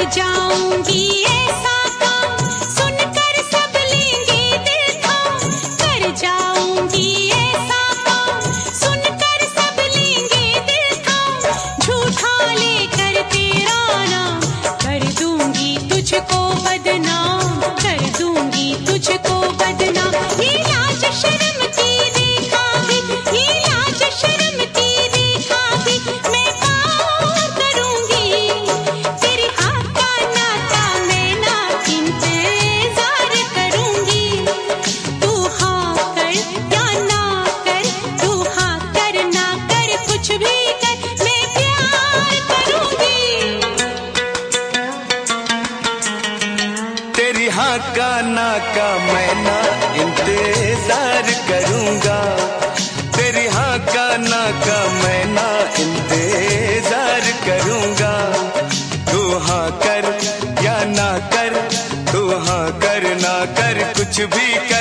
जाऊंगी ऐसा काम सुनकर सब लेंगे दिल थाम। कर जाऊंगी ऐसा काम सुनकर सब लेंगे दिल थाम। झूठा लेकर तेरा नाम कर दूंगी तुझको बदनाम, कर दूंगी तुझको बदनाम। ये लाज शर्म की रेखा भी, ये लाज शर्म की रेखा भी मैं पार करूंगी। तेरी हाँ का नाता मैं ना इंतजार करूंगी। तू हाँ कर या ना कर, तू हाँ कर ना कर कुछ भी कर, मैं प्यार करूंगी। तेरी हाँ का ना का मैं ना इंतजार करूंगा। तेरी हाँ का ना का मैं ना इंतजार करूंगा। तू हाँ कर या ना कर, तू हाँ कर ना कर कुछ भी कर।